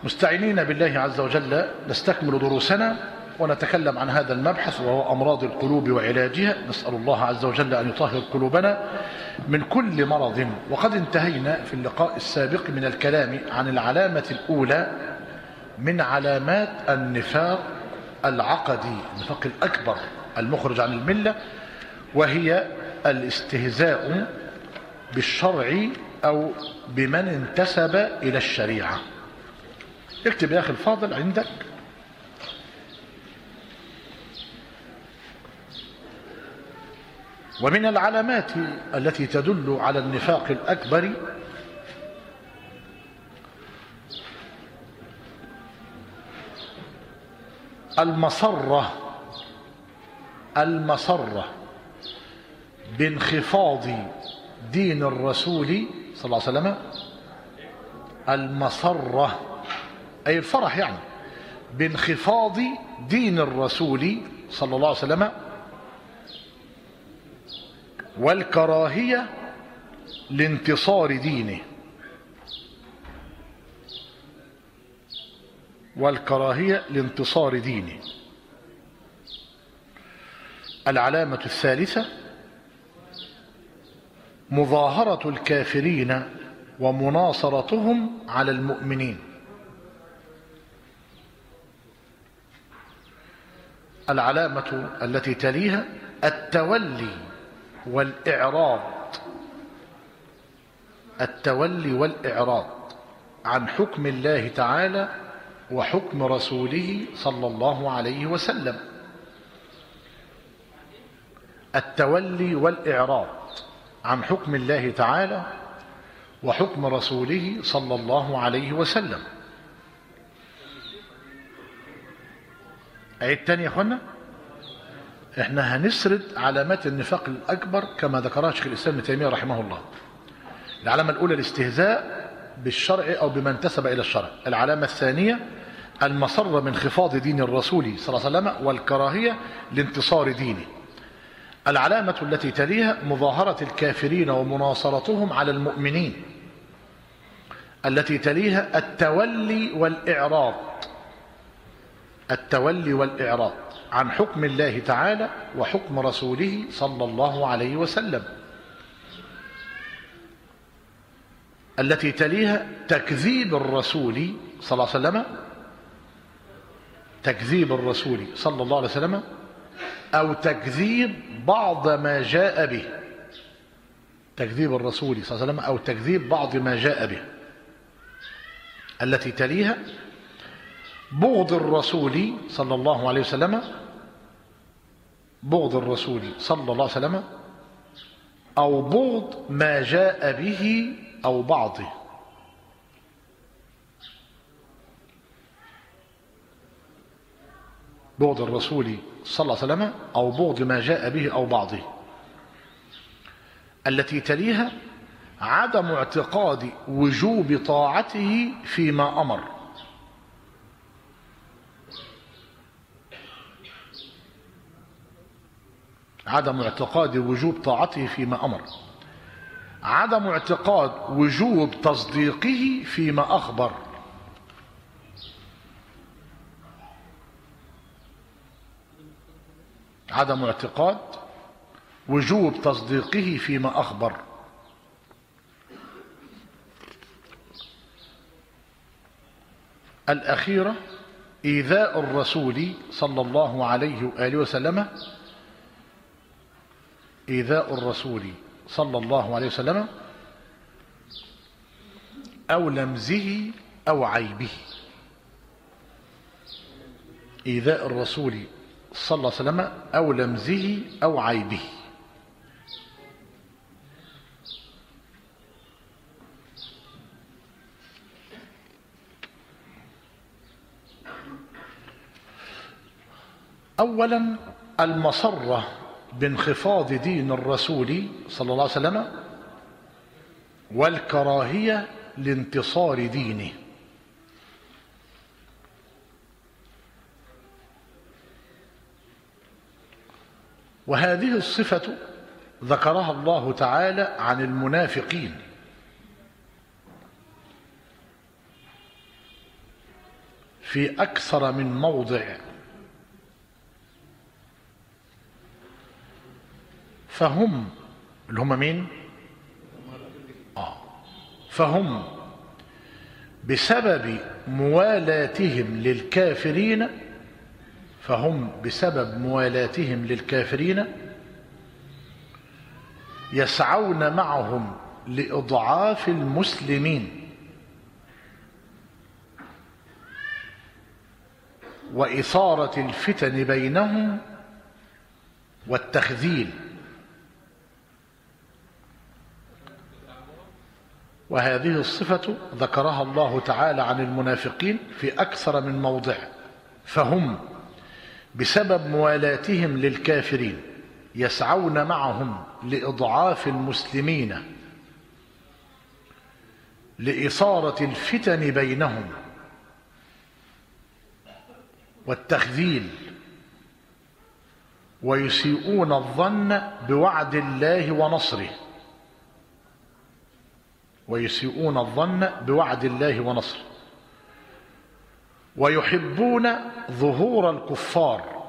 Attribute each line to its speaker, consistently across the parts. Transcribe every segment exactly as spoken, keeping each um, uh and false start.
Speaker 1: مستعينين بالله عز وجل نستكمل دروسنا ونتكلم عن هذا المبحث وهو أمراض القلوب وعلاجها. نسأل الله عز وجل أن يطهر قلوبنا من كل مرض. وقد انتهينا في اللقاء السابق من الكلام عن العلامة الأولى من علامات النفاق العقدي، النفاق الأكبر المخرج عن الملة، وهي الاستهزاء بالشرع أو بمن انتسب إلى الشريعة. اكتب يا أخي الفاضل عندك: ومن العلامات التي تدل على النفاق الأكبر المسرة المسرة بانخفاض دين الرسول صلى الله عليه وسلم. المسرة أي الفرح، يعني بانخفاض دين الرسول صلى الله عليه وسلم، والكراهية لانتصار دينه والكراهية لانتصار دينه. العلامة الثالثة مظاهرة الكافرين ومناصرتهم على المؤمنين. العلامة التي تليها التولي والإعراض التولي والإعراض عن حكم الله تعالى وحكم رسوله صلى الله عليه وسلم. التولي والإعراض عن حكم الله تعالى وحكم رسوله صلى الله عليه وسلم. عيد تاني يا اخوانا، احنا هنسرد علامات النفاق الأكبر كما ذكرها شيخ الإسلام ابن تيمية رحمه الله. العلامة الأولى الاستهزاء بالشرع أو بمن انتسب إلى الشرع. العلامة الثانية المسرة من انخفاض دين الرسول صلى الله عليه وسلم والكراهية لانتصار دينه. العلامة التي تليها مظاهرة الكافرين ومناصرتهم على المؤمنين. التي تليها التولي والإعراض التولي والإعراض عن حكم الله تعالى وحكم رسوله صلى الله عليه وسلم. التي تليها تكذيب الرسول صلى الله عليه وسلم تكذيب الرسول صلى الله عليه وسلم أو تكذيب بعض ما جاء به تكذيب الرسول صلى الله عليه وسلم أو تكذيب بعض ما جاء به. التي تليها بغض الرسول صلى الله عليه وسلم بغض الرسول صلى الله عليه وسلم أو بغض ما جاء به أو بعضه. بغض الرسول صلى الله عليه وسلم أو بغض ما جاء به أو بعضه. التي تليها عدم اعتقاد وجوب طاعته فيما أمر. عدم اعتقاد وجوب طاعته فيما أمر. عدم اعتقاد وجوب تصديقه فيما أخبر. عدم اعتقاد وجوب تصديقه فيما أخبر. الأخيرة إيذاء الرسول صلى الله عليه وآله وسلم إيذاء الرسول صلى الله عليه وسلم أو لمزه أو عيبه. إيذاء الرسول صلى الله عليه وسلم أو لمزه أو عيبه. أولا المسرة بانخفاض دين الرسول صلى الله عليه وسلم والكراهية لانتصار دينه. وهذه الصفة ذكرها الله تعالى عن المنافقين في أكثر من موضع. فهم اللي هم مين؟ آه. فهم بسبب موالاتهم للكافرين فهم بسبب موالاتهم للكافرين يسعون معهم لإضعاف المسلمين وإثارة الفتن بينهم والتخذيل. وهذه الصفة ذكرها الله تعالى عن المنافقين في أكثر من موضع. فهم بسبب موالاتهم للكافرين يسعون معهم لإضعاف المسلمين لإثارة الفتن بينهم والتخذيل ويسيئون الظن بوعد الله ونصره ويسيئون الظن بوعد الله ونصره ويحبون ظهور الكفار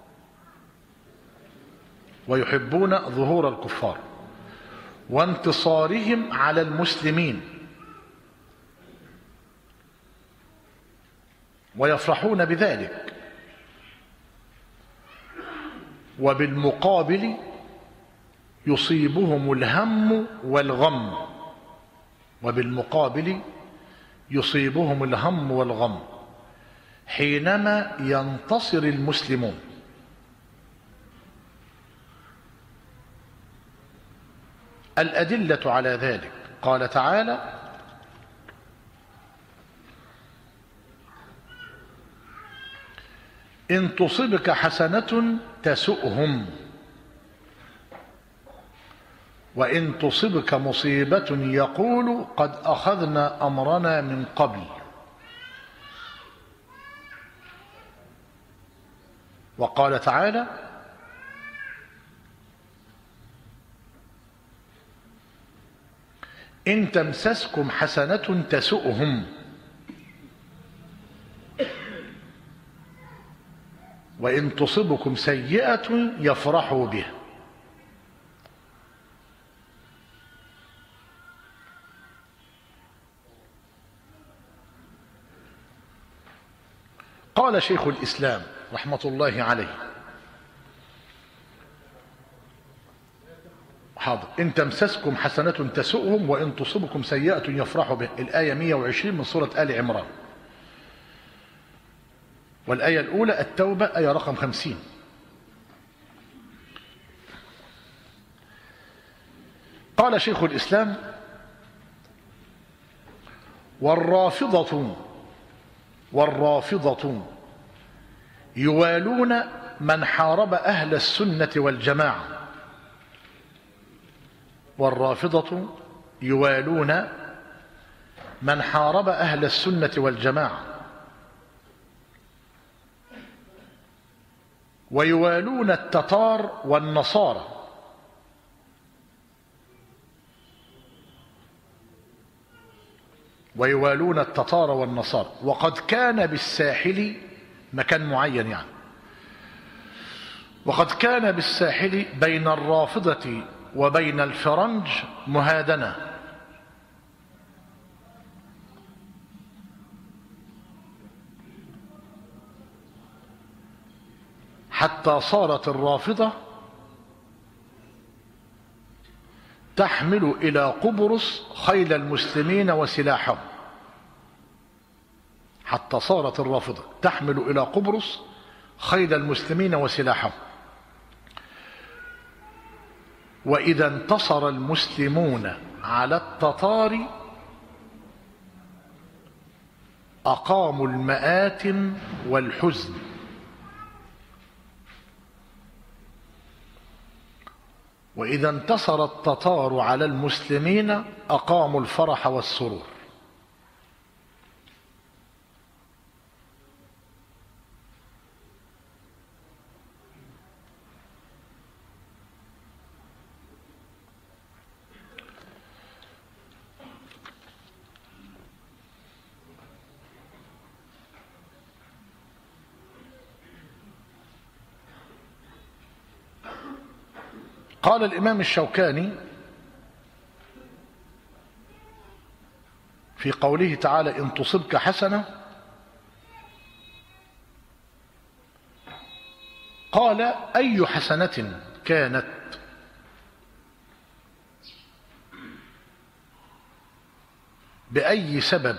Speaker 1: ويحبون ظهور الكفار وانتصارهم على المسلمين ويفرحون بذلك. وبالمقابل يصيبهم الهم والغم وبالمقابل يصيبهم الهم والغم حينما ينتصر المسلمون. الأدلة على ذلك قال تعالى: إن تصبك حسنة تسؤهم وإن تصبك مصيبة يقول قد أخذنا أمرنا من قبل. وقال تعالى: إن تمسسكم حسنة تسؤهم وإن تصبكم سيئة يفرحوا بها. قال شيخ الإسلام رحمة الله عليه: حاضر. إن تمسسكم حسنة تسؤهم وإن تصبكم سيئة يفرحوا به. الآية مئة وعشرين من سورة آل عمران. والآية الأولى التوبة آية رقم خمسين. قال شيخ الإسلام: والرافضة والرافضة يوالون من حارب أهل السنة والجماعة والرافضة يوالون من حارب أهل السنة والجماعة ويوالون التتار والنصارى ويوالون التتار والنصارى وقد كان بالساحل مكان معين يعني وقد كان بالساحل بين الرافضة وبين الفرنج مهادنة حتى صارت الرافضة تحمل إلى قبرص خيل المسلمين وسلاحهم حتى صارت الرافضة تحمل إلى قبرص خيل المسلمين وسلاحهم. وإذا انتصر المسلمون على التتار أقاموا المآتم والحزن وإذا انتصر التتار على المسلمين أقاموا الفرح والسرور. قال الإمام الشوكاني في قوله تعالى إن تصبك حسنة، قال أي حسنة كانت، بأي سبب،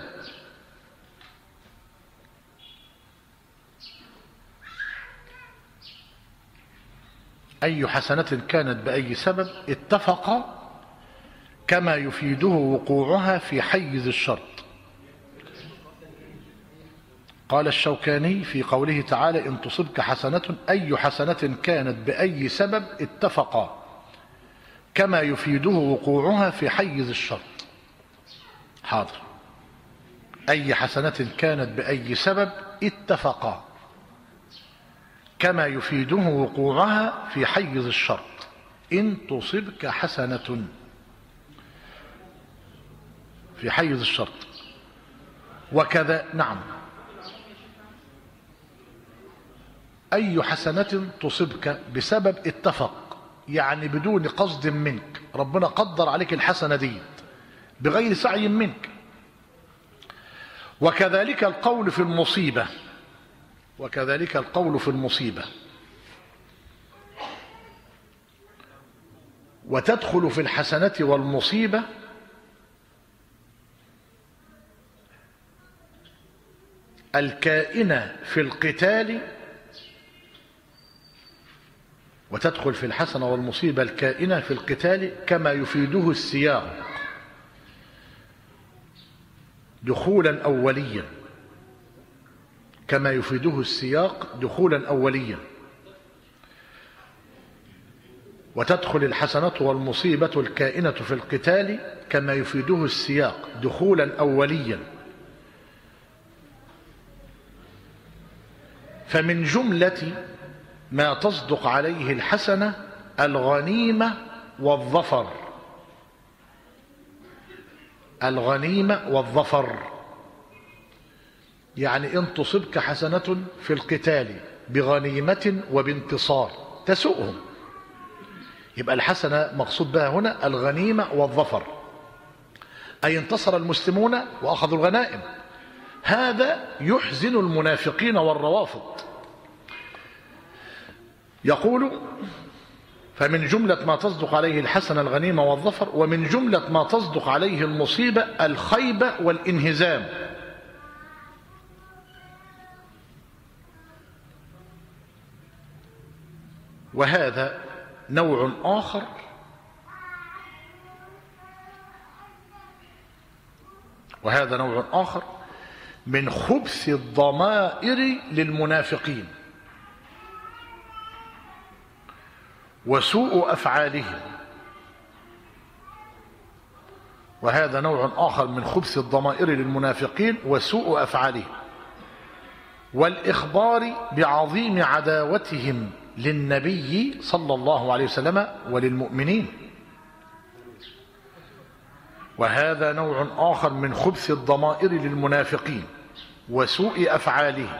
Speaker 1: أي حسنة كانت بأي سبب، اتفق كما يفيده وقوعها في حيز الشرط. قال الشوكاني في قوله تعالى إن تصبك حسنة، أي حسنة كانت بأي سبب، اتفق كما يفيده وقوعها في حيز الشرط. حاضر. أي حسنة كانت بأي سبب اتفق كما يفيده وقوعها في حيز الشرط. إن تصبك حسنة في حيز الشرط. وكذا نعم، أي حسنة تصبك بسبب اتفق، يعني بدون قصد منك، ربنا قدر عليك الحسنة دي بغير سعي منك. وكذلك القول في المصيبة، وكذلك القول في المصيبة، وتدخل في الحسنة والمصيبة الكائنة في القتال، وتدخل في الحسنة والمصيبة الكائنة في القتال كما يفيده السياق دخولا أوليا، كما يفيده السياق دخولا أوليا. وتدخل الحسنة والمصيبة الكائنة في القتال كما يفيده السياق دخولا أوليا. فمن جملة ما تصدق عليه الحسنة الغنيمة والظفر، الغنيمة والظفر، يعني إن تصبك حسنة في القتال بغنيمة وبانتصار تسؤهم، يبقى الحسنة مقصود بها هنا الغنيمة والظفر، أي انتصر المسلمون وأخذوا الغنائم. هذا يحزن المنافقين والروافض. يقول فمن جملة ما تصدق عليه الحسنة الغنيمة والظفر، ومن جملة ما تصدق عليه المصيبة الخيبة والانهزام. وهذا نوع آخر وهذا نوع آخر من خبث الضمائر للمنافقين وسوء أفعالهم. وهذا نوع آخر من خبث الضمائر للمنافقين وسوء أفعالهم، والإخبار بعظيم عداوتهم للنبي صلى الله عليه وسلم وللمؤمنين. وهذا نوع آخر من خبث الضمائر للمنافقين وسوء أفعالهم،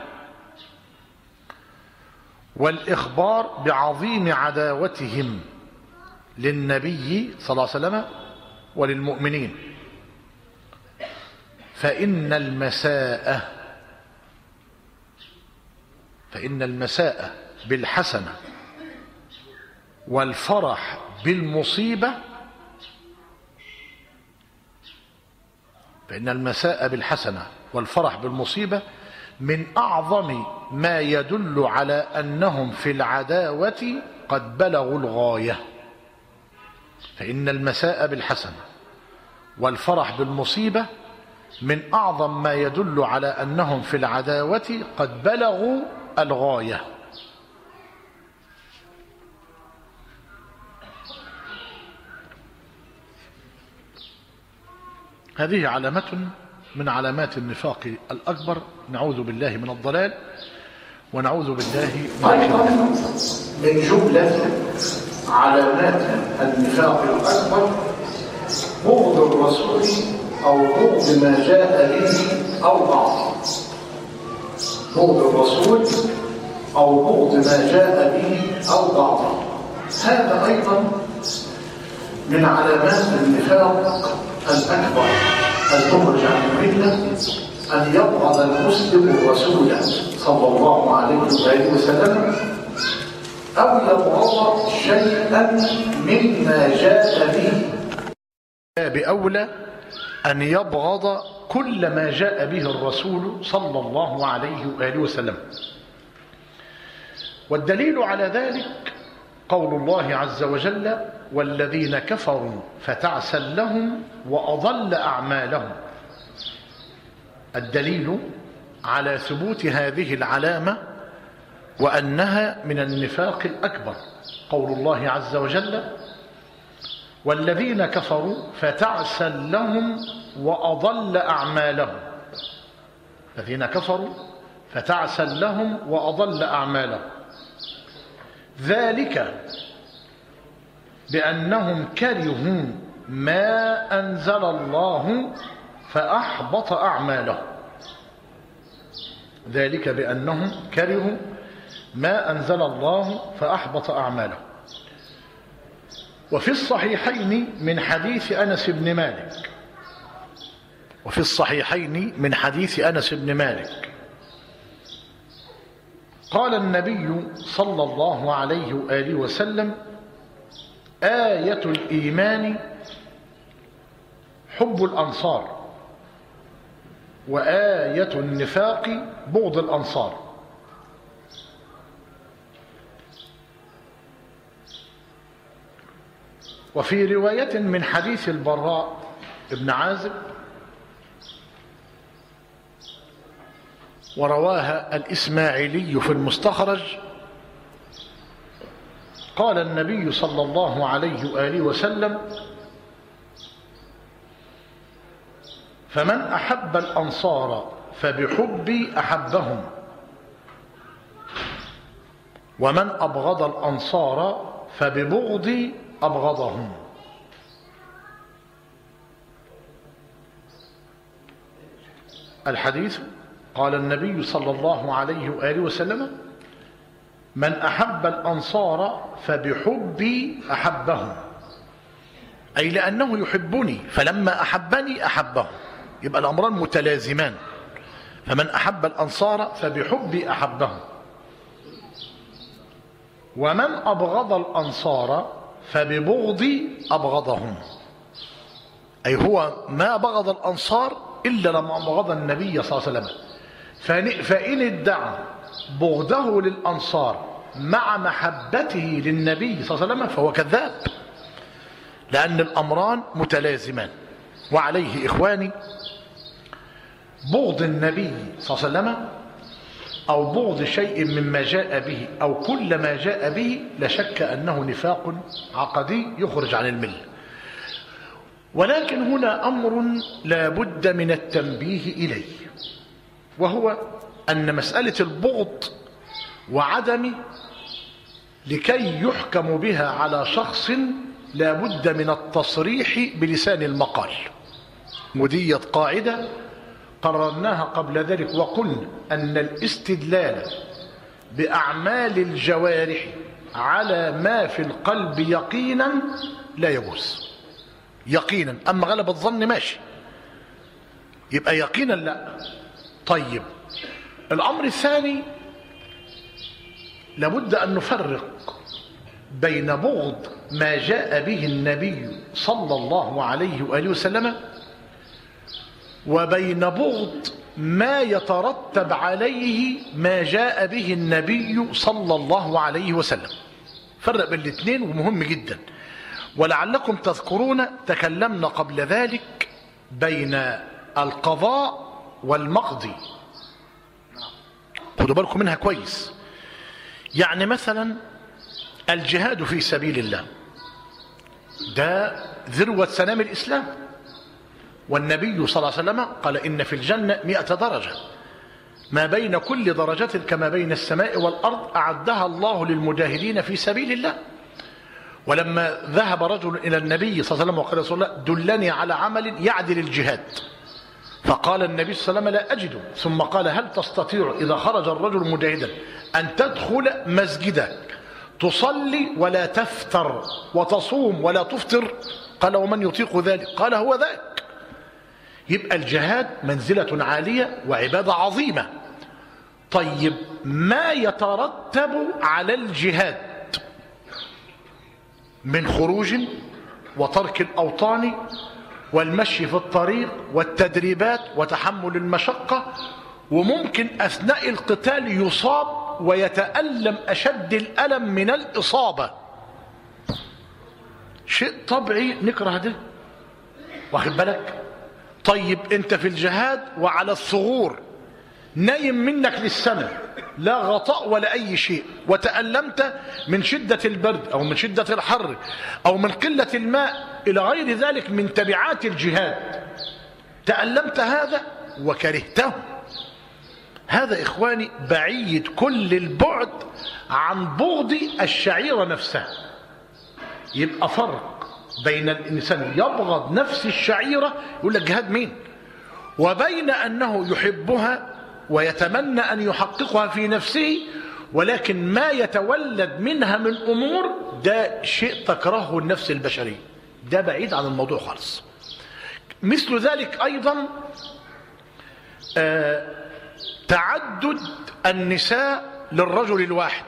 Speaker 1: والإخبار بعظيم عداوتهم للنبي صلى الله عليه وسلم وللمؤمنين. فإن المساءة فإن المساءة بالحسنة والفرح بالمصيبة فإن المساء بالحسنة والفرح بالمصيبة من أعظم ما يدل على أنهم في العداوة قد بلغوا الغاية. فإن المساء بالحسنة والفرح بالمصيبة من أعظم ما يدل على أنهم في العداوة قد بلغوا الغاية. هذه علامة من علامات النفاق الأكبر، نعوذ بالله من الضلال ونعوذ بالله من
Speaker 2: أيضا من جملة علامات النفاق الأكبر بغض الرسول أو بغض ما جاء به أو بعض بغض الرسول أو بغض ما جاء به أو بعض هذا أيضا من علامات النفاق الأكبر المخرج عن الملة، أن يبغض المسلم الرسول صلى الله عليه وآله وسلم أو يبغض شيئا مما جاء به.
Speaker 1: بأولى أن يبغض كل ما جاء به الرسول صلى الله عليه وآله وسلم. والدليل على ذلك قول الله عز وجل: والذين كفروا فتعسا لهم وأضل أعمالهم. الدليل على ثبوت هذه العلامة وأنها من النفاق الأكبر قول الله عز وجل: والذين كفروا فتعسا لهم وأضل أعمالهم. الذين كفروا فتعسا لهم وأضل أعمالهم، ذلك بأنهم كرهوا ما أنزل الله فأحبط أعمالهم. ذلك بأنهم كرهوا ما أنزل الله فأحبط أعمالهم. وفي الصحيحين من حديث أنس بن مالك وفي الصحيحين من حديث أنس بن مالك قال النبي صلى الله عليه وآله وسلم: آية الإيمان حب الأنصار، وآية النفاق بغض الأنصار. وفي رواية من حديث البراء بن عازب ورواها الإسماعيلي في المستخرج قال النبي صلى الله عليه وآله وسلم: فمن أحب الأنصار فبحبي أحبهم، ومن أبغض الأنصار فببغضي أبغضهم. الحديث قال النبي صلى الله عليه وآله وسلم: من أحب الأنصار فبحبي أحبهم، أي لأنه يحبني فلما أحبني أحبه. يبقى الأمران متلازمان. فمن أحب الأنصار فبحبي أحبهم، ومن أبغض الأنصار فببغضي أبغضهم. أي هو ما بغض الأنصار إلا لما أبغض النبي صلى الله عليه وسلم. فإن ادعى بغضه للأنصار مع محبته للنبي صلى الله عليه وسلم فهو كذاب، لأن الأمران متلازمان. وعليه إخواني بغض النبي صلى الله عليه وسلم أو بغض شيء مما جاء به أو كل ما جاء به لا شك أنه نفاق عقدي يخرج عن الملة. ولكن هنا أمر لا بد من التنبيه إليه، وهو أن مسألة البغض وعدمه لكي يحكم بها على شخص لا بد من التصريح بلسان المقال. ودية قاعدة قررناها قبل ذلك وقلنا أن الاستدلال بأعمال الجوارح على ما في القلب يقينا لا يجوز. يقينا، أما غلب الظن ماشي، يبقى يقينا لا. طيب، الأمر الثاني لابد أن نفرق بين بغض ما جاء به النبي صلى الله عليه وآله وسلم وبين بغض ما يترتب عليه ما جاء به النبي صلى الله عليه وسلم. فرق بين الاثنين ومهم جدا. ولعلكم تذكرون تكلمنا قبل ذلك بين القضاء والمقضي. خدوا بالكم منها كويس. يعني مثلا الجهاد في سبيل الله ده ذروة سنام الإسلام، والنبي صلى الله عليه وسلم قال إن في الجنة مئة درجة، ما بين كل درجة كما بين السماء والأرض أعدها الله للمجاهدين في سبيل الله. ولما ذهب رجل إلى النبي صلى الله عليه وسلم وقال رسول الله دلني على عمل يعدل الجهاد، فقال النبي صلى الله عليه وسلم لا أجده، ثم قال هل تستطيع إذا خرج الرجل مجاهدا أن تدخل مسجدك تصلي ولا تفتر وتصوم ولا تفطر؟ قال ومن يطيق ذلك؟ قال هو ذاك. يبقى الجهاد منزلة عالية وعبادة عظيمة. طيب ما يترتب على الجهاد من خروج وترك الأوطان والمشي في الطريق والتدريبات وتحمل المشقة، وممكن أثناء القتال يصاب ويتألم أشد الألم من الإصابة، شيء طبيعي نكره ده، واخد بالك؟ طيب انت في الجهاد وعلى الثغور نايم منك للسنة، لا غطاء ولا أي شيء، وتألمت من شدة البرد أو من شدة الحر أو من قلة الماء إلى غير ذلك من تبعات الجهاد، تألمت هذا وكرهته، هذا إخواني بعيد كل البعد عن بغض الشعيرة نفسها. يبقى فرق بين الإنسان يبغض نفس الشعيرة يقول لك جهاد مين، وبين أنه يحبها ويتمنى أن يحققها في نفسه، ولكن ما يتولد منها من أمور ده شيء تكرهه النفس البشرية، ده بعيد عن الموضوع خالص. مثل ذلك أيضا آه تعدد النساء للرجل الواحد،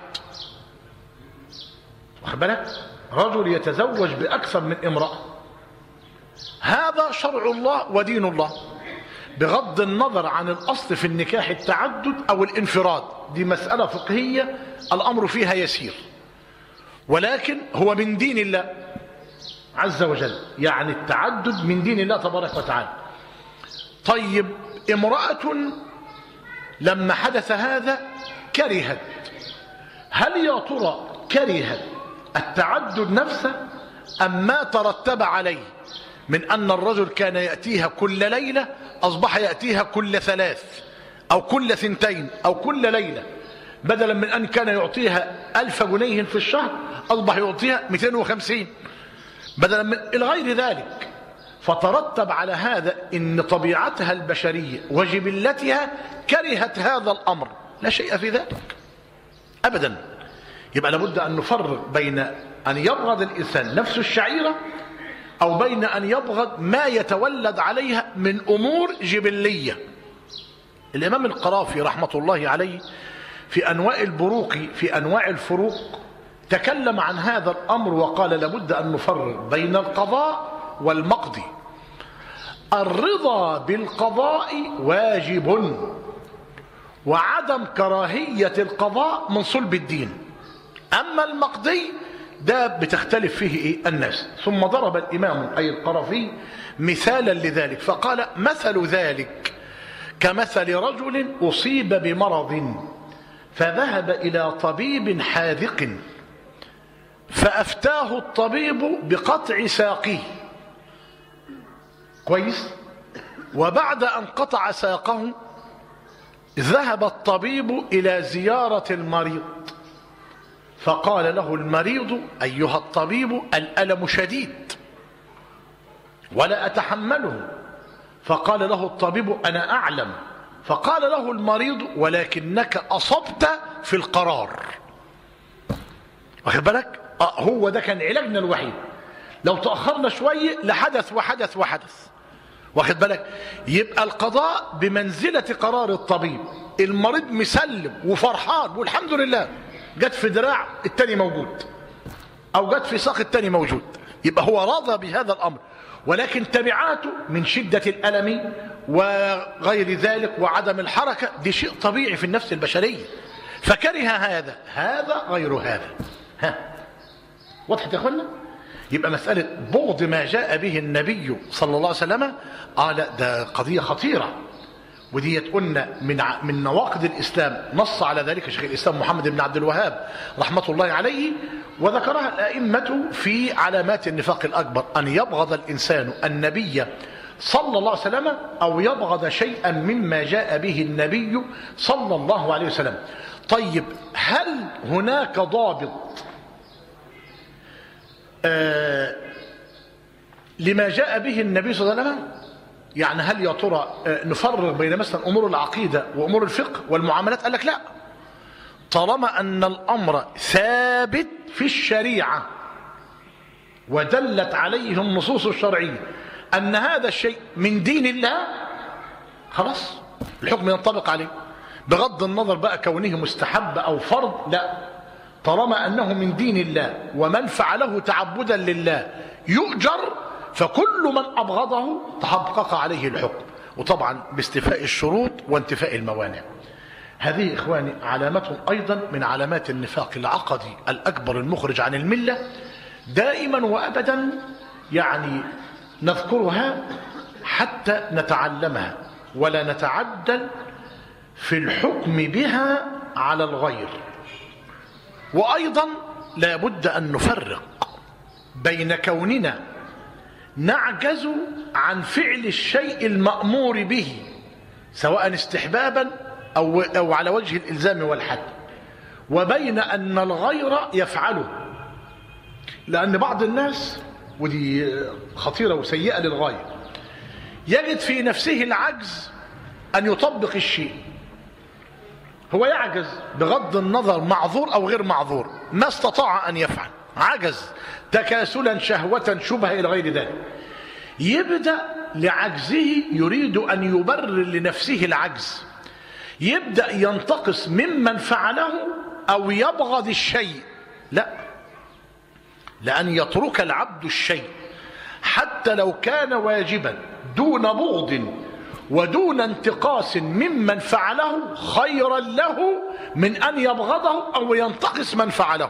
Speaker 1: واخد بالك؟ رجل يتزوج بأكثر من امرأة، هذا شرع الله ودين الله، بغض النظر عن الأصل في النكاح التعدد أو الانفراد، دي مسألة فقهية الأمر فيها يسير، ولكن هو من دين الله عز وجل، يعني التعدد من دين الله تبارك وتعالى. طيب امرأة لما حدث هذا كرهت، هل يا ترى كرهت التعدد نفسه أم ما ترتب عليه من أن الرجل كان يأتيها كل ليلة أصبح يأتيها كل ثلاث أو كل ثنتين أو كل ليلة، بدلا من أن كان يعطيها ألف جنيه في الشهر أصبح يعطيها مئتين وخمسين، بدلا من إلى غير ذلك. فترتب على هذا إن طبيعتها البشرية وجبلتها كرهت هذا الأمر، لا شيء في ذلك أبدا. يبقى لابد أن نفرق بين أن يبغض الإنسان نفس الشعيرة أو بين أن يبغض ما يتولد عليها من أمور جبلية. الإمام القرافي رحمة الله عليه في أنواع البروق في أنواع الفروق تكلم عن هذا الأمر وقال لابد أن نفرق بين القضاء والمقضي. الرضا بالقضاء واجب، وعدم كراهية القضاء من صلب الدين. أما المقضي ده بتختلف فيه إيه الناس. ثم ضرب الإمام أي القرافي مثالا لذلك فقال مثل ذلك كمثل رجل أصيب بمرض فذهب إلى طبيب حاذق فأفتاه الطبيب بقطع ساقه، كويس، وبعد أن قطع ساقه ذهب الطبيب إلى زيارة المريض فقال له المريض أيها الطبيب الألم شديد ولا أتحمله، فقال له الطبيب أنا أعلم، فقال له المريض ولكنك أصبت في القرار. واخد بالك؟ آه هو ده كان علاجنا الوحيد، لو تأخرنا شوية لحدث وحدث وحدث. واخد بالك؟ يبقى القضاء بمنزلة قرار الطبيب، المريض مسلم وفرحان والحمد لله، جت في دراع التاني موجود أو جت في ساق التاني موجود، يبقى هو راضى بهذا الأمر، ولكن تبعاته من شدة الألم وغير ذلك وعدم الحركة دي شيء طبيعي في النفس البشرية، فكره هذا هذا غير هذا. ها وضحت يا اخوانا؟ يبقى مسألة بغض ما جاء به النبي صلى الله عليه وسلم آه لا ده قضية خطيرة، ودي قلنا من من نواقض الإسلام، نص على ذلك شيخ الإسلام محمد بن عبد الوهاب رحمة الله عليه، وذكرها الأئمة في علامات النفاق الأكبر، أن يبغض الإنسان النبي صلى الله عليه وسلم أو يبغض شيئا مما جاء به النبي صلى الله عليه وسلم. طيب هل هناك ضابط آه لما جاء به النبي صلى الله عليه وسلم؟ يعني هل يا ترى نفرق بين مثلا أمور العقيدة وأمور الفقه والمعاملات؟ قال لك لا. طالما أن الأمر ثابت في الشريعة ودلت عليه النصوص الشرعية أن هذا الشيء من دين الله، خلاص الحكم ينطبق عليه بغض النظر بقى كونه مستحب أو فرض. لا، طالما أنه من دين الله ومن فعله تعبدا لله يؤجر، فكل من أبغضه تحقق عليه الحكم، وطبعا باستيفاء الشروط وانتفاء الموانع. هذه إخواني علامة أيضا من علامات النفاق العقدي الأكبر المخرج عن الملة، دائما وأبدا يعني نذكرها حتى نتعلمها ولا نتعدل في الحكم بها على الغير. وأيضا لا بد أن نفرق بين كوننا نعجز عن فعل الشيء المأمور به سواء استحبابا أو, أو على وجه الإلزام والحد، وبين أن الغير يفعله. لأن بعض الناس، ودي خطيرة وسيئة للغاية، يجد في نفسه العجز أن يطبق الشيء. هو يعجز بغض النظر معذور أو غير معذور، ما استطاع أن يفعل، عجز تكاسلا شهوة شبهة إلى غير ذلك. يبدأ لعجزه يريد أن يبرر لنفسه العجز، يبدأ ينتقص ممن فعله أو يبغض الشيء. لا، لأن يترك العبد الشيء حتى لو كان واجبا دون بغض ودون انتقاص ممن فعله خيرا له من أن يبغضه أو ينتقص من فعله.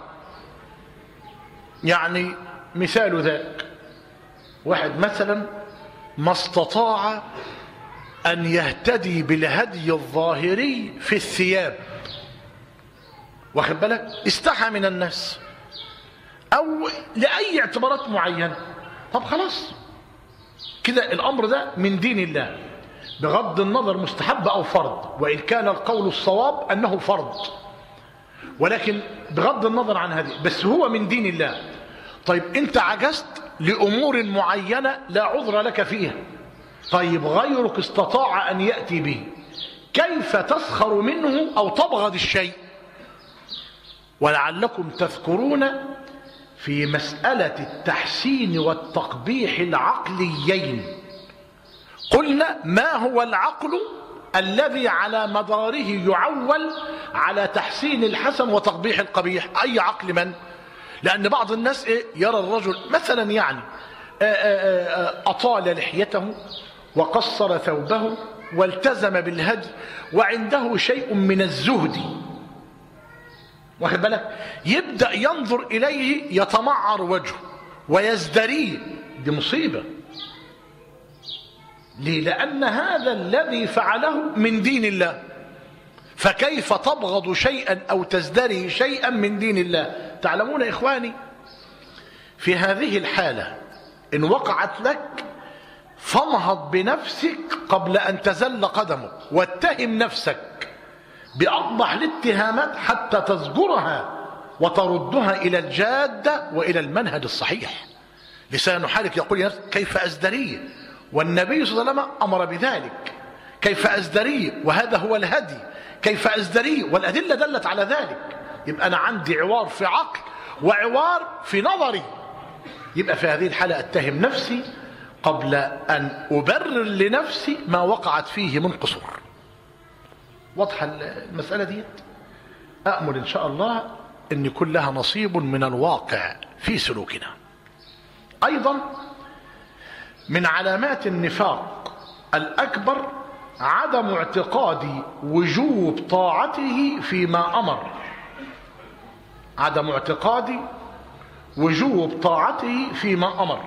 Speaker 1: يعني مثال ذلك، واحد مثلا ما استطاع أن يهتدي بالهدي الظاهري في الثياب، واخد بالك، استحى من الناس أو لأي اعتبارات معينة. طب خلاص كده الأمر ده من دين الله بغض النظر مستحب أو فرض، وإن كان القول الصواب أنه فرض، ولكن بغض النظر عن هذه بس هو من دين الله. طيب أنت عجزت لأمور معينة لا عذر لك فيها، طيب غيرك استطاع أن يأتي به، كيف تسخر منه أو تبغض الشيء؟ ولعلكم تذكرون في مسألة التحسين والتقبيح العقليين قلنا ما هو العقل الذي على مداره يعول على تحسين الحسن وتقبيح القبيح؟ أي عقل من؟ لأن بعض الناس إيه يرى الرجل مثلا يعني أطال لحيته وقصر ثوبه والتزم بالهدي وعنده شيء من الزهد، واخد بالك، يبدأ ينظر إليه يتمعر وجهه ويزدريه. دي مصيبة. ليه؟ لأن هذا الذي فعله من دين الله، فكيف تبغض شيئا أو تزدري شيئا من دين الله؟ تعلمون يا إخواني في هذه الحالة إن وقعت لك فانهض بنفسك قبل أن تزل قدمك، واتهم نفسك بأقبح الاتهامات حتى تزجرها وتردها إلى الجادة وإلى المنهج الصحيح. لسان حالك يقول يا نفس كيف أزدريه، والنبي صلى الله عليه وسلم أمر بذلك، كيف أزدريه وهذا هو الهدي، كيف أزدريه والأدلة دلت على ذلك. يبقى أنا عندي عوار في عقل وعوار في نظري، يبقى في هذه الحالة أتهم نفسي قبل أن أبرر لنفسي ما وقعت فيه من قصور. واضحة المسألة دي؟ أأمل إن شاء الله أن يكون لها نصيب من الواقع في سلوكنا. أيضا من علامات النفاق الأكبر عدم اعتقاد وجوب طاعته فيما أمر، عدم اعتقاد وجوب طاعته فيما أمر.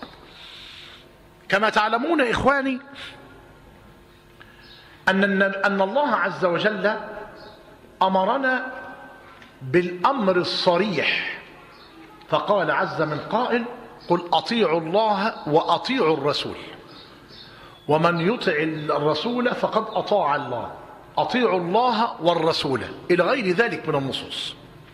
Speaker 1: كما تعلمون إخواني أن أن الله عز وجل أمرنا بالأمر الصريح، فقال عز من قائل قل أطيعوا الله وأطيعوا الرسول، ومن يطع الرسول فقد أطاع الله، أطيعوا الله والرسول إلى غير ذلك من النصوص.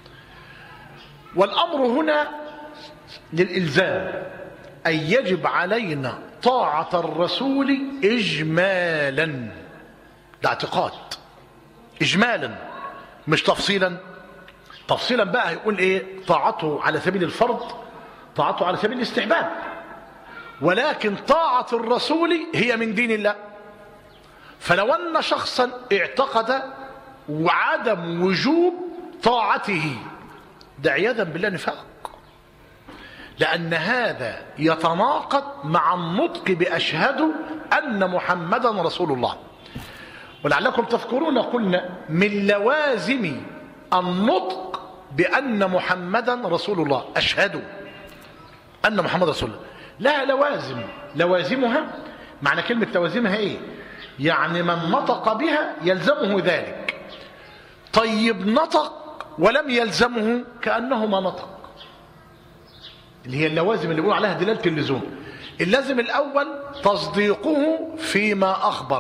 Speaker 1: والأمر هنا للإلزام، أي يجب علينا طاعة الرسول إجمالا، ده اعتقاد إجمالا مش تفصيلا. تفصيلا بقى هيقول ايه؟ طاعته على سبيل الفرض، طاعته على سبيل الاستحباب، ولكن طاعة الرسول هي من دين الله. فلو أن شخصا اعتقد وعدم وجوب طاعته، ده عياذا بالله نفاق، لأن هذا يتناقض مع النطق بأشهد أن محمدا رسول الله. ولعلكم تذكرون قلنا من لوازم النطق بأن محمدا رسول الله أشهد أن محمد رسول الله، لها لوازم، لوازمها معنى كلمة لوازمها إيه؟ يعني من نطق بها يلزمه ذلك. طيب نطق ولم يلزمه كأنه ما نطق، اللي هي اللوازم اللي بيقول عليها دلالة اللزوم. اللازم الأول تصديقه فيما أخبر،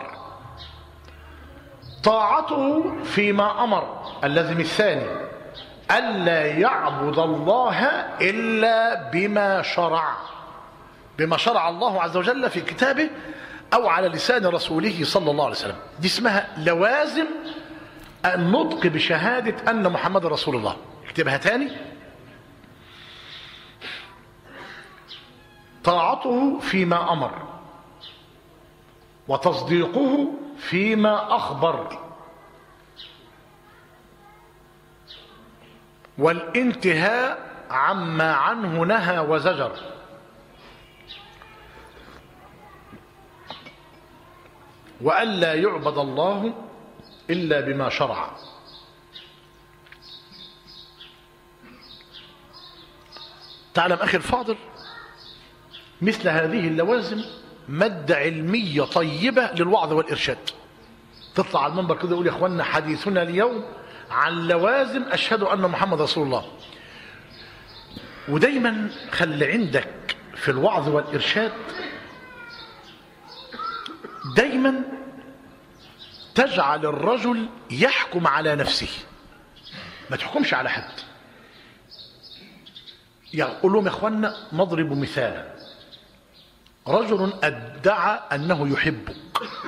Speaker 1: طاعته فيما أمر. اللازم الثاني ألا يعبد الله إلا بما شرع، بما شرع الله عز وجل في كتابه أو على لسان رسوله صلى الله عليه وسلم. دي اسمها لوازم النطق بشهادة أن محمد رسول الله. اكتبها تاني: طاعته فيما أمر، وتصديقه فيما أخبر، والانتهاء عما عنه نهى وزجر، وألا يعبد الله إلا بما شرع. تعلم أخي الفاضل، مثل هذه اللوازم مادة علمية طيبة للوعظ والإرشاد. تطلع على المنبر كده يقول: يا إخواننا حديثنا اليوم عن لوازم أشهد أن محمد رسول الله. ودايما خلي عندك في الوعظ والإرشاد دايما تجعل الرجل يحكم على نفسه، ما تحكمش على حد. يقول لهم: يا إخواننا نضرب مثالا، رجل ادعى أنه يحبك،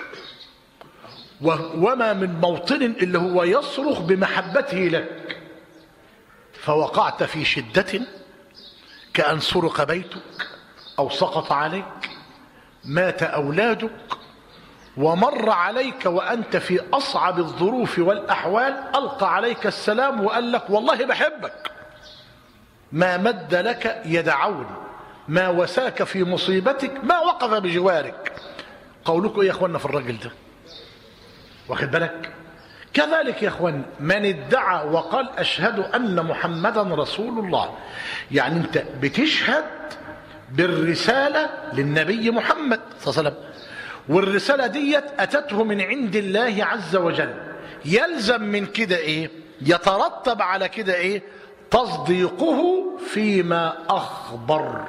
Speaker 1: وما من موطن إلا هو يصرخ بمحبته لك، فوقعت في شدة كأن سرق بيتك أو سقط عليك، مات أولادك، ومر عليك وأنت في أصعب الظروف والأحوال، ألقى عليك السلام وقال لك: والله بحبك، ما مد لك يد عون، ما وساك في مصيبتك، ما وقف بجوارك. قولكم إيه يا أخوانا في الرجل ده؟ واخد بالك؟ كذلك يا أخوان من ادعى وقال أشهد أن محمدا رسول الله، يعني أنت بتشهد بالرسالة للنبي محمد صلى الله عليه وسلم، والرسالة ديت أتته من عند الله عز وجل. يلزم من كده إيه؟ يترتب على كده إيه؟ تصديقه فيما أخبر.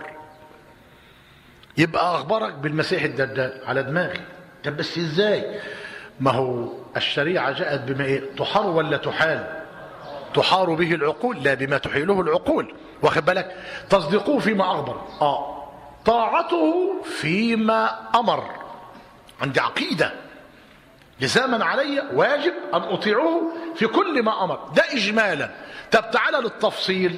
Speaker 1: يبقى أخبرك بالمسيح الدجال على دماغي. طب بس إزاي؟ ما هو الشريعة جاءت بما إيه؟ تحار ولا تحال؟ تحار به العقول لا بما تحيله العقول. واخد بالك؟ تصديقه فيما أخبر، آه طاعته فيما أمر. عندي عقيدة لزاما علي واجب أن أطيعه في كل ما أمر، ده إجمالا. طب تعالى للتفصيل.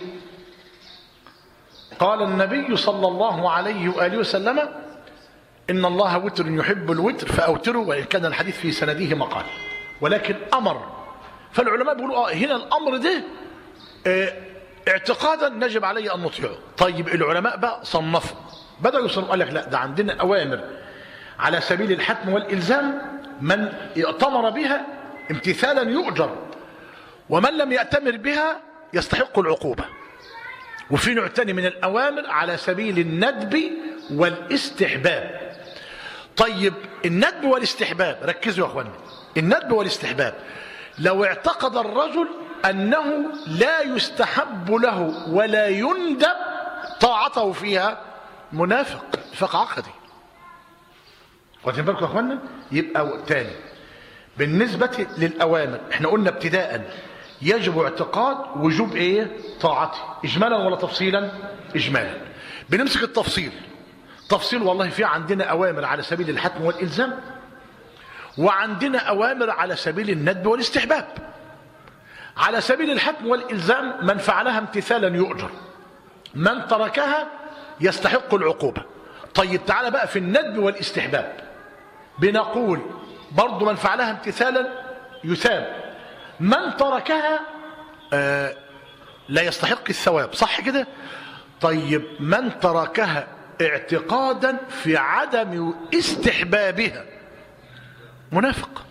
Speaker 1: قال النبي صلى الله عليه وآله وسلم: إن الله وتر يحب الوتر فأوتروا، وإن كان الحديث في سنده مقال، ولكن أمر. فالعلماء بيقولوا آه هنا الأمر ده اه اعتقادا نجب علي أن نطيعه. طيب العلماء بقى صنفوا، بدأوا يصنفوا، قال لك لا، ده عندنا أوامر على سبيل الحتم والإلزام، من ائتمر بها امتثالا يؤجر، ومن لم يأتمر بها يستحق العقوبة. وفي نوع تاني من الأوامر على سبيل الندب والاستحباب. طيب الندب والاستحباب، ركزوا يا أخواني، الندب والاستحباب لو اعتقد الرجل أنه لا يستحب له ولا يندب طاعته فيها، منافق، نفاق عقدي. واخدين بالكم يا أخوانا؟ يبقى تاني بالنسبة للأوامر احنا قلنا ابتداء يجب اعتقاد وجوب ايه؟ طاعته، اجمالا ولا تفصيلا؟ اجمالا. بنمسك التفصيل. تفصيل والله في عندنا اوامر على سبيل الحتم والالزام، وعندنا اوامر على سبيل الندب والاستحباب. على سبيل الحتم والإلزام من فعلها امتثالا يؤجر، من تركها يستحق العقوبة. طيب تعالى بقى في الندب والاستحباب، بنقول برضو من فعلها امتثالا يثاب، من تركها آه لا يستحق الثواب، صح كده؟ طيب من تركها اعتقادا في عدم استحبابها منافق.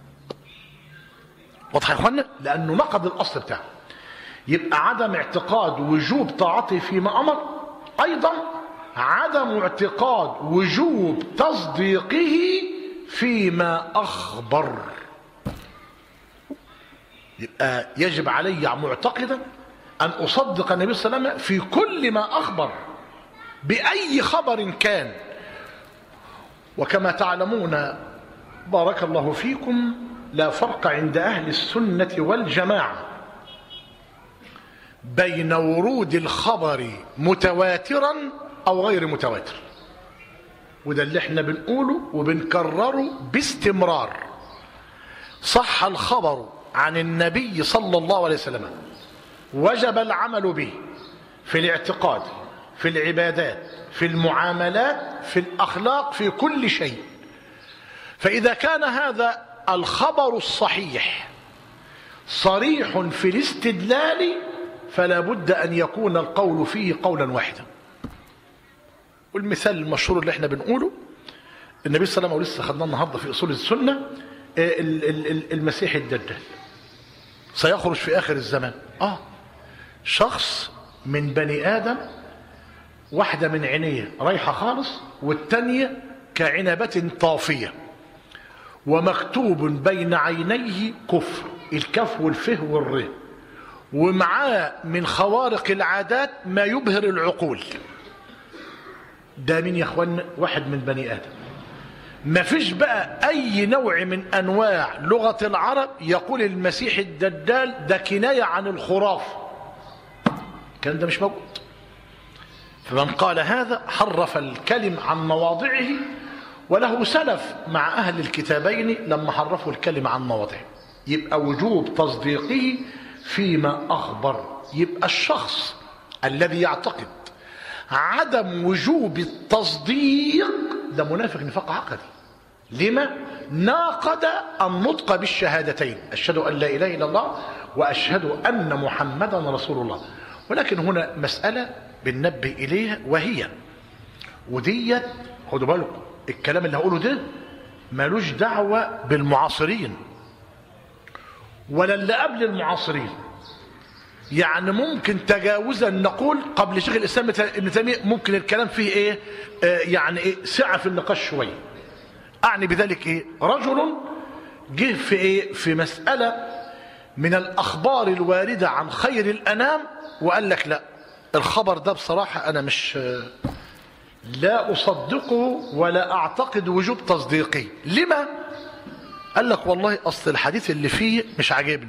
Speaker 1: واضح يا اخوانا؟ لانه نقض الاصل بتاعه. يبقى عدم اعتقاد وجوب طاعته فيما امر، ايضا عدم اعتقاد وجوب تصديقه فيما اخبر. يبقى يجب علي معتقدا ان اصدق النبي صلى الله عليه وسلم في كل ما اخبر باي خبر كان. وكما تعلمون بارك الله فيكم لا فرق عند اهل السنه والجماعه بين ورود الخبر متواترا او غير متواتر، وده اللي احنا بنقوله وبنكرره باستمرار. صح الخبر عن النبي صلى الله عليه وسلم وجب العمل به في الاعتقاد، في العبادات، في المعاملات، في الأخلاق، في كل شيء. فإذا كان هذا الخبر الصحيح صريح في الاستدلال فلا بد أن يكون القول فيه قولا واحدا. والمثال المشهور اللي احنا بنقوله النبي صلى الله عليه وسلم، ولسه خدناه النهارده في أصول السنة، المسيح الدجال سيخرج في آخر الزمان. آه شخص من بني آدم، واحدة من عينيه رايحة خالص والتانية كعنبة طافية، ومكتوب بين عينيه كفر، الكف والفه والره، ومعاه من خوارق العادات ما يبهر العقول. ده مين يا اخوان؟ واحد من بني آدم. ما فيش بقى أي نوع من أنواع لغة العرب يقول المسيح الدجال ده كناية عن الخرافة، الكلام ده مش موجود. فمن قال هذا حرف الكلم عن مواضعه، وله سلف مع أهل الكتابين لما حرفوا الكلم عن مواضعه. يبقى وجوب تصديقه فيما أخبر. يبقى الشخص الذي يعتقد عدم وجوب التصديق ده منافق نفاق عقدي. لما؟ ناقض النطق بالشهادتين، أشهد أن لا إله إلا الله وأشهد أن محمدا رسول الله. ولكن هنا مسألة بننبه إليها، وهي وديت خدوا بالكم الكلام اللي هقوله ده مالوش دعوة بالمعاصرين ولا اللي قبل المعاصرين. يعني ممكن تجاوزا نقول قبل شيخ الإسلام ابن تيمية ممكن الكلام فيه إيه آه يعني إيه سعة في النقاش شوية. أعني بذلك إيه؟ رجل جه في إيه في مسألة من الأخبار الواردة عن خير الأنام وقال لك لا، الخبر ده بصراحة أنا مش لا أصدقه ولا أعتقد وجوب تصديقه. لما؟ قال لك والله أصل الحديث اللي فيه مش عاجبني.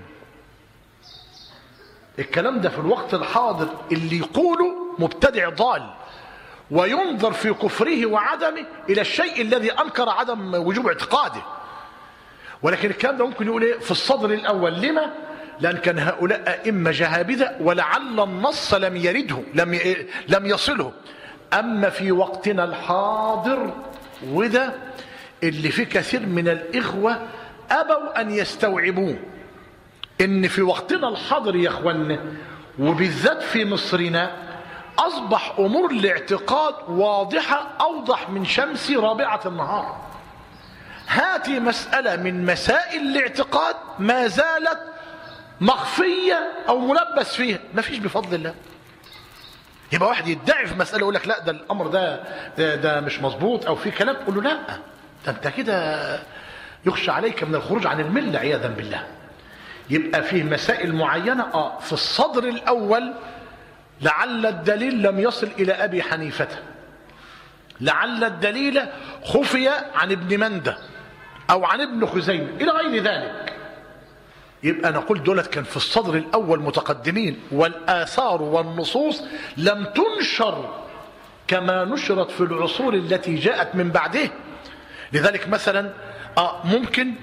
Speaker 1: الكلام ده في الوقت الحاضر اللي يقوله مبتدع ضال، وينظر في كفره وعدمه إلى الشيء الذي أنكر عدم وجوب اعتقاده. ولكن الكلام ده ممكن يقول إيه في الصدر الأول. لما؟ لأن كان هؤلاء أئمة جهابذة ولعل النص لم يرده، لم لم يصله. أما في وقتنا الحاضر وده اللي فيه كثير من الإخوة أبوا أن يستوعبوه، إن في وقتنا الحاضر يا أخوانا وبالذات في مصرنا أصبح أمور الاعتقاد واضحة أوضح من شمس رابعة النهار. هاتي مسألة من مسائل الاعتقاد ما زالت مخفية أو ملبس فيها، ما فيش بفضل الله. يبقى واحد يدعي في مسألة يقول لك لا ده الأمر ده ده, ده مش مظبوط أو في كلام، قول له لا ده أنت كده يخشى عليك من الخروج عن الملة عياذا بالله. يبقى فيه مسائل معينة آه في الصدر الأول لعل الدليل لم يصل إلى أبي حنيفة، لعل الدليل خفي عن ابن مندة أو عن ابن خزيمة إلى غير ذلك. يبقى نقول دولت كان في الصدر الأول متقدمين، والآثار والنصوص لم تنشر كما نشرت في العصور التي جاءت من بعده. لذلك مثلا آه ممكن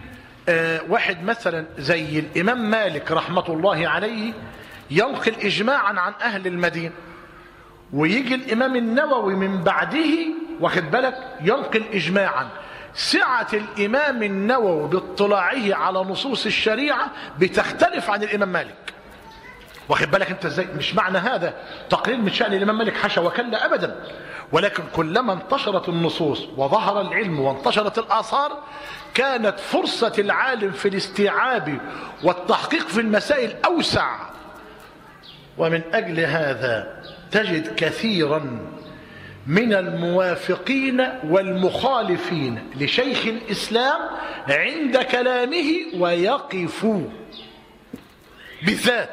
Speaker 1: آه واحد مثلا زي الإمام مالك رحمة الله عليه ينقل إجماعا عن أهل المدينة، ويجي الإمام النووي من بعده واخد بالك ينقل إجماعا. سعة الإمام النووي باطلاعه على نصوص الشريعة بتختلف عن الإمام مالك، واخد بالك انت ازاي؟ مش معنى هذا تقليل من شأن الإمام مالك، حاشا وكلا أبدا، ولكن كلما انتشرت النصوص وظهر العلم وانتشرت الآثار كانت فرصة العالم في الاستيعاب والتحقيق في المسائل أوسع. ومن أجل هذا تجد كثيرا من الموافقين والمخالفين لشيخ الإسلام عند كلامه ويقفوا بالذات،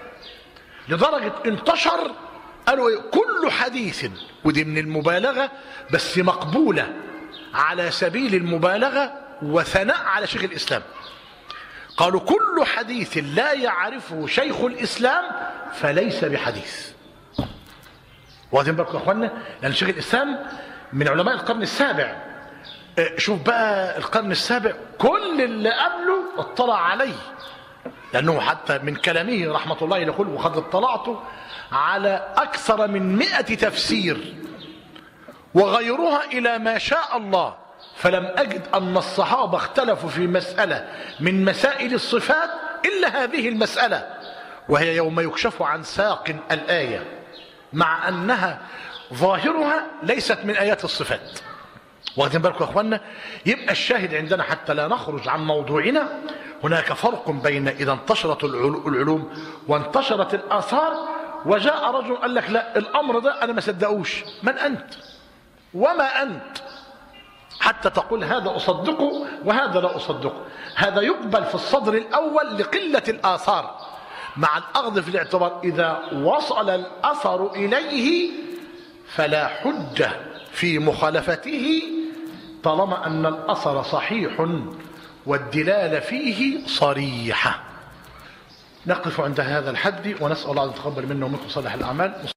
Speaker 1: لدرجة انتشر قالوا كل حديث، ودي من المبالغة بس مقبولة على سبيل المبالغة وثناء على شيخ الإسلام، قالوا كل حديث لا يعرفه شيخ الإسلام فليس بحديث. واخدين بالكم يا اخوانا؟ لأن شيخ الإسلام من علماء القرن السابع. شوف بقى القرن السابع كل اللي قبله اطلع عليه، لأنه حتى من كلامه رحمة الله يقول وقد اطلعت على أكثر من مئة تفسير وغيرها إلى ما شاء الله، فلم أجد أن الصحابة اختلفوا في مسألة من مسائل الصفات إلا هذه المسألة، وهي يوم يكشف عن ساق الآية، مع أنها ظاهرها ليست من آيات الصفات. واخدين بالكم يا اخوانا؟ يبقى الشاهد عندنا حتى لا نخرج عن موضوعنا، هناك فرق بين إذا انتشرت العلوم وانتشرت الآثار وجاء رجل قال لك لا الأمر ده أنا ما صدقوش. من أنت وما أنت حتى تقول هذا أصدقه وهذا لا أصدقه؟ هذا يقبل في الصدر الأول لقلة الآثار، مع الأخذ في الاعتبار إذا وصل الأثر إليه فلا حجة في مخالفته طالما أن الأثر صحيح والدلالة فيه صريحة. نقف عند هذا الحد ونسأل الله أن يتقبل منا ومنكم صالح الأعمال.